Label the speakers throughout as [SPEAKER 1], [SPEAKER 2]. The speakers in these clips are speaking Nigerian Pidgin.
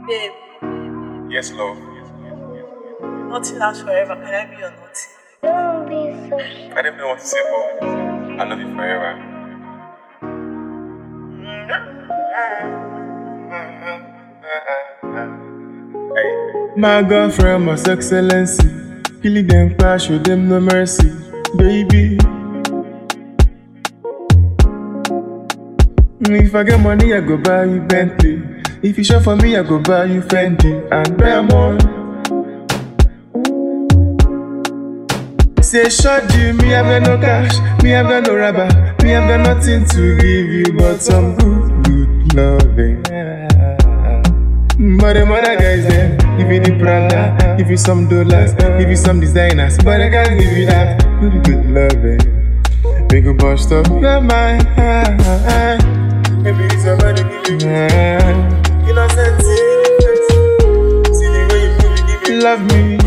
[SPEAKER 1] Babe,
[SPEAKER 2] Yes, love.
[SPEAKER 1] nothing lasts forever. Can I be your naughty?
[SPEAKER 3] Don't be so shy.
[SPEAKER 2] I don't know what to say, but I love you forever. Hey.
[SPEAKER 4] My girlfriend, Most Excellency. Killing them crash, show them no mercy. Baby. If I get money, I go buy you Bentley. If you shop for me, I go buy you Fendi and Diamond. Say short you, me have got no cash, me have got no rubber, me have got nothing to give you but some good loving. But them other guys there, give you the Prada, give you some dollars, give you some designers, but I can't give you that good loving. Make a bust up your mind. Maybe it's somebody give you innocent. See the way you move, you give you love me,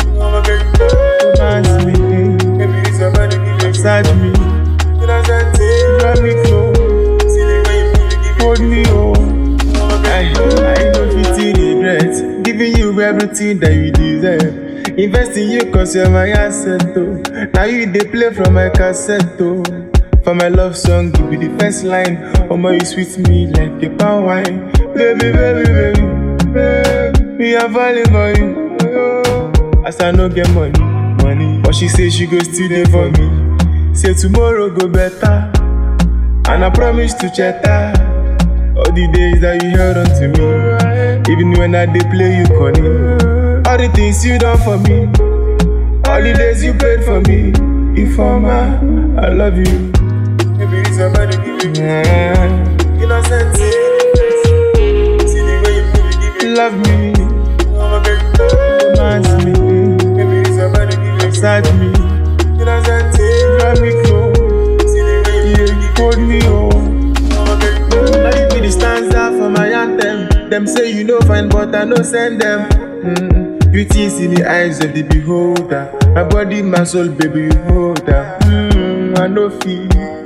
[SPEAKER 4] romance me. Maybe it's somebody give you massage me, innocent. Drive me close. See the way you move, you give you hold me home. I don't fit in regret, giving you everything that you deserve. Invest in you cause you're my asset though. Now you they play from my cassette though. For my love song, give me the first line. Oh my, you sweet me like a palm wine. Baby, baby, baby, baby, me I'm falling for you. As I no get money, but she say she go still there for me. Say tomorrow go better, and I promise to check all the days that you held on to me. Even when I dey play you corny, all the things you done for me, all the days you prayed for me. Informer, I love you. Maybe it's somebody give you innocent. See the way you move, you give you love me, romance me. Maybe it's somebody give you massage me, innocent. Drive me close. See the way you hold me home. Now you be the stanza for my anthem. Them say you know fine, but I no send them. Beauty is in the eyes of the beholder. My body, my soul, baby, you hold her. I no feel,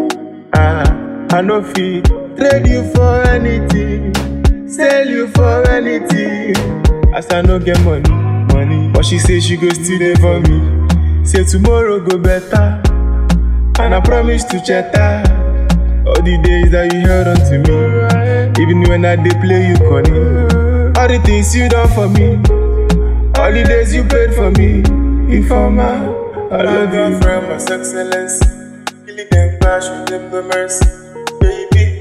[SPEAKER 4] I no feel. Trade you for anything, sell you for anything. As I no get money, but she say she go still there for me. Say tomorrow go better, and I promise to check all the days that you held on to me. Even when I dey play you corny, all the things you done for me, all the days you prayed for me. Informer, I love you. Friend, Most Excellency. Killing them crash with them no mercy. Baby.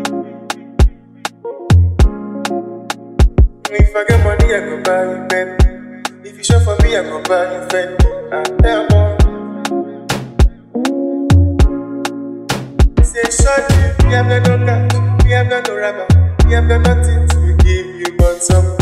[SPEAKER 4] If I get money, I go buy you Bentley. If you shop for me, I go buy you Fendi and Diamond. Say short you, we have got no cash, we have got no rubber, we have got nothing to give you but some